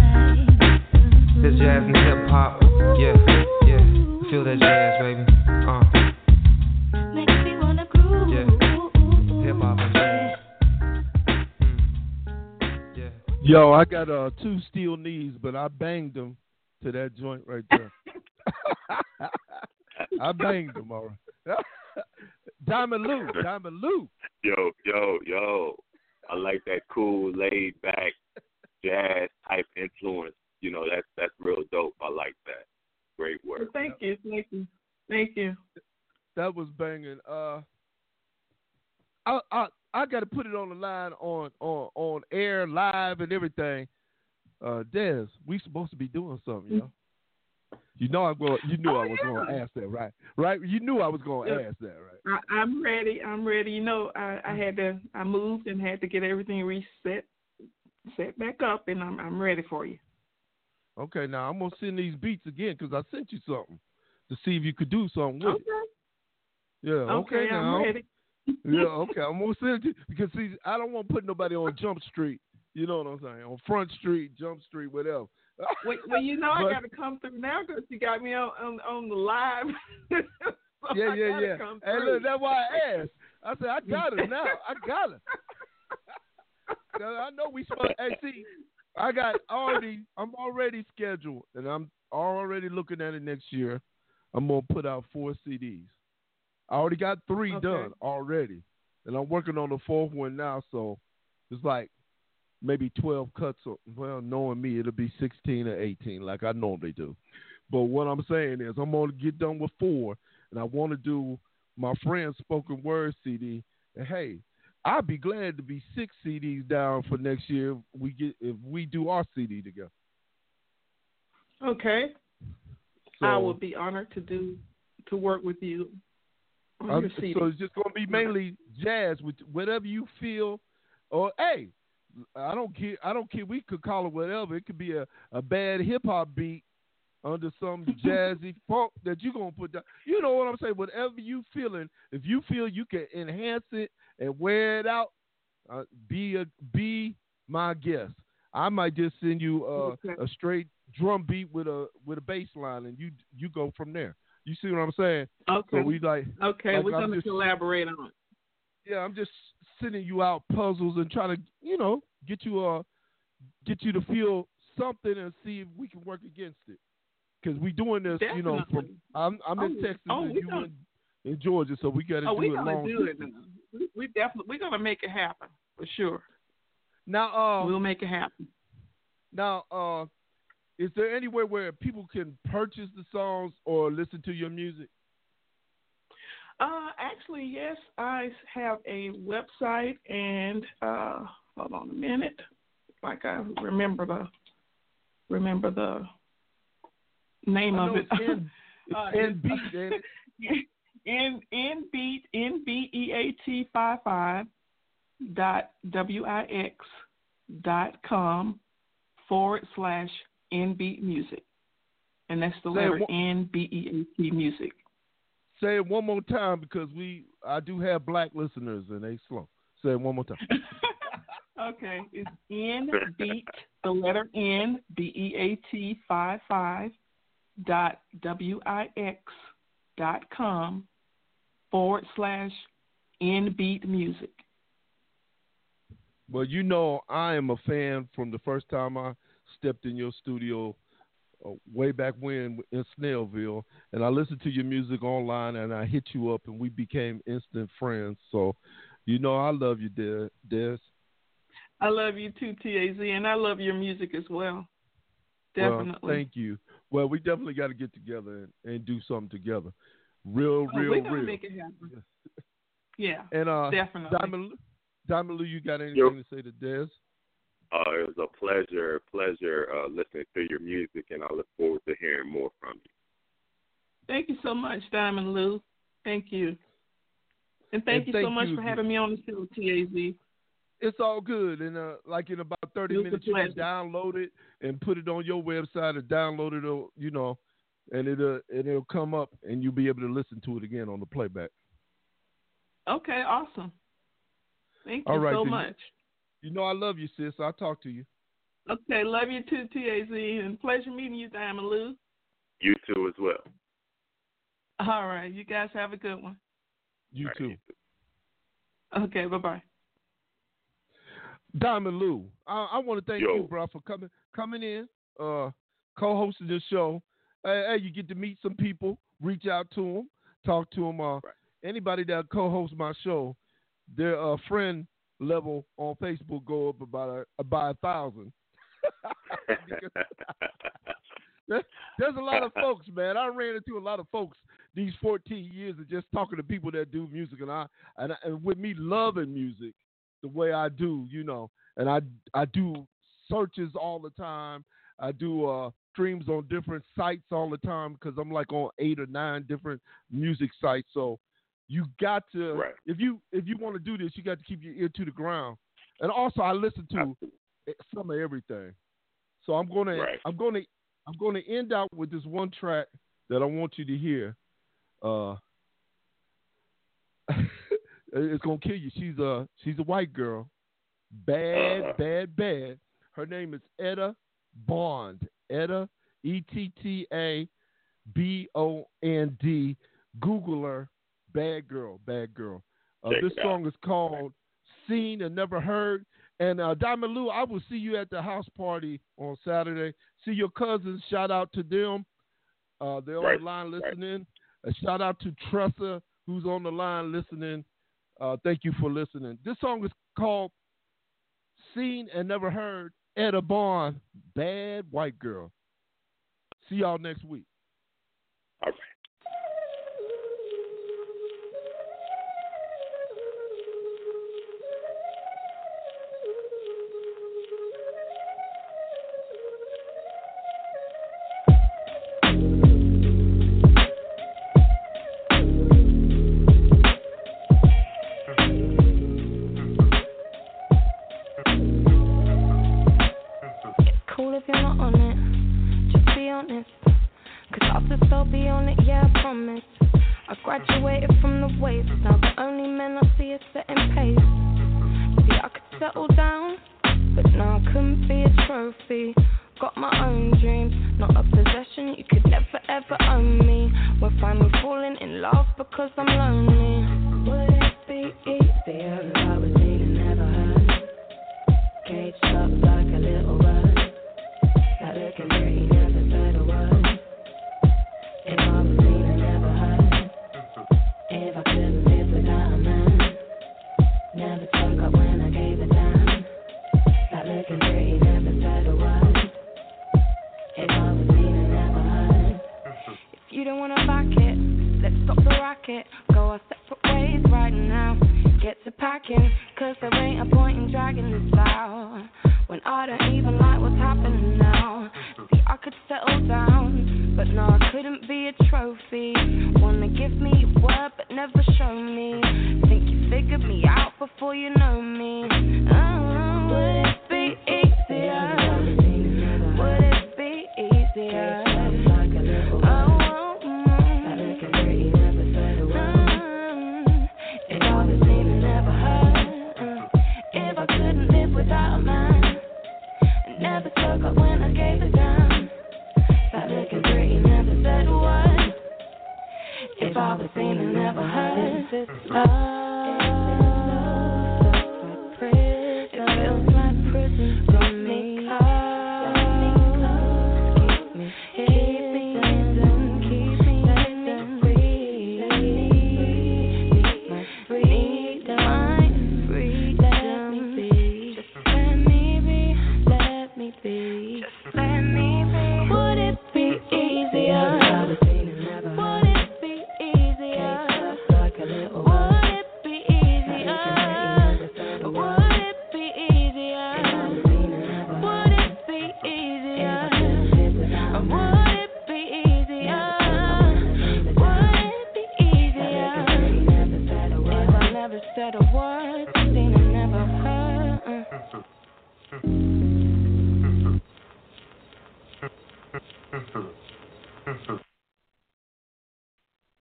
Yeah. It's jazz and hip hop. Yeah. Yeah. Feel that jazz, baby. Uh. Makes me wanna groove. Yeah. Hip hop and jazz. Mm. Yeah. Yo, I got uh, two steel knees, but I banged them to that joint right there. I banged them, all right. Diamond Lou, Diamond Lou. Yo, yo, yo. I like that cool, laid back jazz type influence. You know, that's that's real dope. I like that. Great work. Well, thank you, thank you, thank you. That was banging. Uh, I I I got to put it on the line on on on air, live, and everything. Uh, Des, we supposed to be doing something, you know. You know I'm going. You knew Oh, I was yeah. going to ask that, right? Right? You knew I was going to Yeah. ask that, right? I, I'm ready. I'm ready. You know, I, I had to. I moved and had to get everything reset, set back up, and I'm I'm ready for you. Okay, now I'm gonna send these beats again because I sent you something to see if you could do something with Okay. it. Yeah. Okay. Okay, I'm now. ready. Yeah. Okay. I'm gonna send it to you because see, I don't want to put nobody on Jump Street. You know what I'm saying? On Front Street, Jump Street, whatever. Well, well, you know, But- I got to come through now because you got me on on, on the live. So Yeah, I yeah, gotta yeah. come Hey, through. look, that's why I asked. I said, I got it now. I got it. Now, I know we supposed. Hey, see, I got already. I'm already scheduled, and I'm already looking at it next year. I'm gonna put out four C Ds. I already got three Okay. done already, and I'm working on the fourth one now. So it's like maybe twelve cuts. Or, well, knowing me, it'll be sixteen or eighteen, like I normally do. But what I'm saying is, I'm gonna get done with four, and I want to do my friend's spoken word C D. And hey, I'd be glad to be six C Ds down for next year. If we get if we do our C D together. Okay. So, I would be honored to do to work with you on I'm- your C D. so it's just gonna be mainly jazz with whatever you feel. Or hey, I don't care. I don't care. We could call it whatever. It could be a, a bad hip hop beat under some jazzy funk that you're gonna put down. You know what I'm saying? Whatever you feeling, if you feel you can enhance it and wear it out, uh, be a be my guest. I might just send you uh, Okay. a straight drum beat with a with a bass line, and you you go from there. You see what I'm saying? Okay. So we like Okay, like we're I'm gonna just- collaborate on it. Yeah, I'm just sending you out puzzles and trying to, you know, get you uh get you to feel something and see if we can work against it. Because we doing this, you know, from Definitely. I'm I'm in Oh, Texas oh, and we you gonna- in, in Georgia, so we got to Oh, do we're it gonna long do it. distance. We, we definitely we're gonna make it happen for sure. Now, uh, we'll make it happen. Now, uh, is there anywhere where people can purchase the songs or listen to your music? Uh, actually, yes, I have a website, and uh, hold on a minute, like I remember the remember the name I of know it. it's in- it's Uh, in beat, ain't it? in in beat in b e a t five five dot w i x dot com forward slash n beat music, and that's the Say it letter one- N B E A T music. Say it one more time because we I do have black listeners and they slow. Say it one more time. Okay, it's N beat the letter N B E A T five five dot W I X dot com forward slash N beat music. Well, you know I am a fan from the first time I stepped in your studio uh, way back when in Snellville, and I listened to your music online, and I hit you up, and we became instant friends. So, you know I love you, Des. Des. I love you too, T A Z, and I love your music as well. Definitely. Well, thank you. Well, we definitely got to get together and, and do something together. Real, Oh, real, we're gonna real. make it happen. Yeah, And uh, definitely. Diamond, Diamond Lou, you got anything Yo. to say to Des? Uh, it was a pleasure, pleasure uh, listening to your music, and I look forward to hearing more from you. Thank you so much, Diamond Lou. Thank you. And thank And you thank so much you for again. having me on the show, T A Z. It's all good, and uh, like in about thirty It was a minutes, you can pleasure. download it and put it on your website, or download it, or, you know, and it'll and it'll come up, and you'll be able to listen to it again on the playback. Okay, awesome. Thank you All right, so then. much. You know I love you, sis. I'll talk to you. Okay, love you too, T A Z, and pleasure meeting you, Diamond Lou. You too as well. All right, you guys have a good one. You too. Okay, bye-bye. Diamond Lou, I, I want to thank Yo. you, bro, for coming coming in, uh, co-hosting this show. Hey, hey, you get to meet some people, reach out to them, talk to them, uh, anybody that co-hosts my show, their uh, friend level on Facebook go up about a, about a thousand. There's a lot of folks, man. I ran into a lot of folks these fourteen years of just talking to people that do music, and I and, and with me loving music the way I do, you know, and I I do searches all the time. I do uh, streams on different sites all the time because I'm like on eight or nine different music sites. So you got to right. if you if you want to do this, you got to keep your ear to the ground. And also, I listen to some of everything. So I'm gonna right. I'm gonna I'm gonna end out with this one track that I want you to hear. Uh, it's gonna kill you. She's a she's a white girl, bad, uh, bad, bad. Her name is Etta Bond. Etta, E T T A B O N D. Google her. Bad girl, bad girl. Uh, this song is called "Seen and Never Heard." And uh, Diamond Lou, I will see you at the house party on Saturday. See your cousins. Shout out to them. Uh, they're on right. the line listening. Right. A shout out to Tressa, who's on the line listening. Uh, thank you for listening. This song is called "Seen and Never Heard." Etta Bond, bad white girl. See y'all next week. All right. Graduated from the waves, now the only men I see is setting pace. See, I could settle down, but no, I couldn't be a trophy. Got my own dreams, not a possession, you could never ever own me. Won't find me falling in love because I'm lonely. Would it be easier if I was seen and never heard? Caged up like a little bird, that looking pretty, never said a word. If I was seen and never heard, if I couldn't live without a man, never spoke up when I gave a damn. That looking pretty, never said a word. If I was seen and never heard. If you don't wanna back it, let's stop the racket. Go our separate ways right now. Get to packing, cause there ain't a point in dragging this out when I don't even like what's happening now. See, I could settle down, but no, I couldn't be a trophy. Wanna give me your word, but never show me. Think you figured me out before you know me. Oh, would it be easier? Would it be easier? Without a man, never spoke up when I gave it down. That looking pretty, never said a word. If I was seen and never heard, it's love.